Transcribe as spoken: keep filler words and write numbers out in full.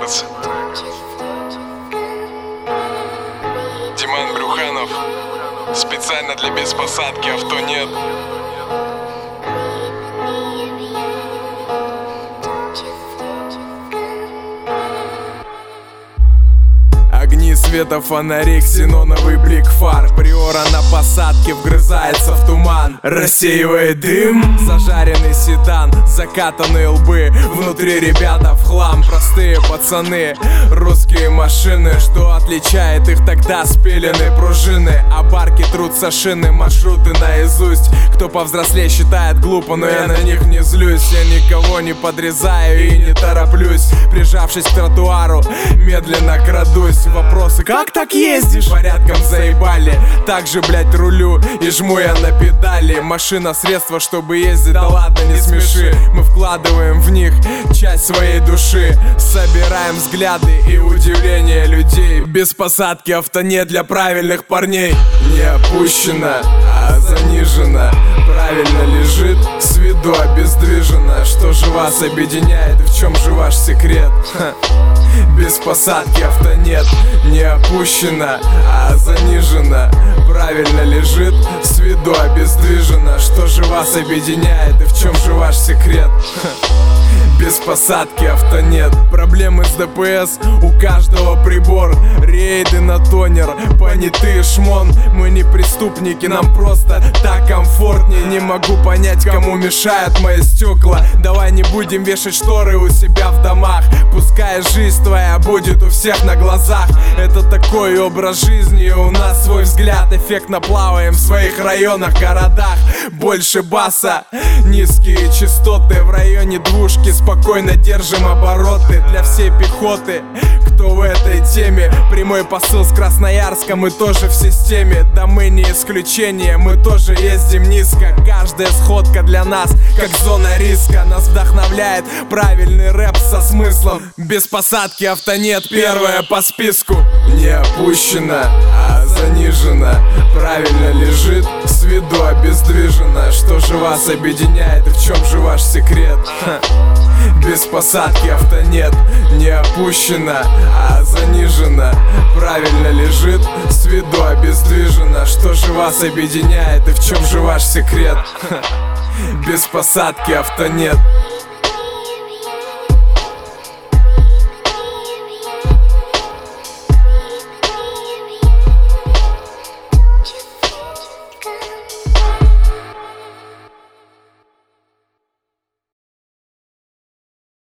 Рекордс. Диман Брюханов. Специально для беспосадки авто нет. Огни света, фонари, ксеноновый блик фар. Приора на посадке вгрызается в туман, рассеивает дым. Зажаренный седан, закатанные лбы. Внутри ребята в хлам, простые пацаны. Русские машины, что отличает их тогда? Спиленные пружины, а барки трутся шины. Маршруты наизусть. Кто повзрослее считает глупо, но я на них не злюсь. Я никого не подрезаю и не тороплюсь. Прижавшись к тротуару, медленно крадусь. Вопросы: как так ездишь? Порядком заебали. Так же, блять, рулю и жму я на педали. Машина — средство, чтобы ездить, да ладно, не смеши. Мы вкладываем в них часть своей души. Собираем взгляды и удивление людей. Без посадки авто не для правильных парней. Не опущено, а занижено. Правильно лежит, с виду обездвижено. Что же вас объединяет и в чем же ваш секрет? Ха. Без посадки авто нет. Не опущено, а занижено. Правильно лежит, с виду обездвижено. Что же вас объединяет и в чем же ваш секрет? Ха. Без посадки авто нет. Проблемы с ДПС, у каждого прибор. Рейды на тонер, понятые шмон. Мы не преступники, нам просто так комфортнее. Не могу понять, кому мешают мои стекла. Давай не будем вешать шторы у себя в домах. Пускай жизнь твоя будет у всех на глазах. Это такой образ жизни, и у нас свой взгляд. Эффектно плаваем в своих районах, городах. Больше баса, низкие частоты. В районе двушки спокойно держим обороты. Для всей пехоты, кто в этой теме. Прямой посыл с Красноярска, мы тоже в системе. Да мы не исключение, мы тоже ездим низко. Каждая сходка для нас как зона риска. Нас вдохновляет правильный рэп со смыслом. Без посадки авто нет, первое по списку. Не опущено, а занижено. Правильно лежит, с виду обездвижено. Что же вас объединяет и в чем же ваш секрет? Ха. Без посадки авто нет. Не опущено, а занижено. Правильно лежит, с виду обездвижено. Что же вас объединяет и в чем же ваш секрет? Ха. Без посадки авто нет.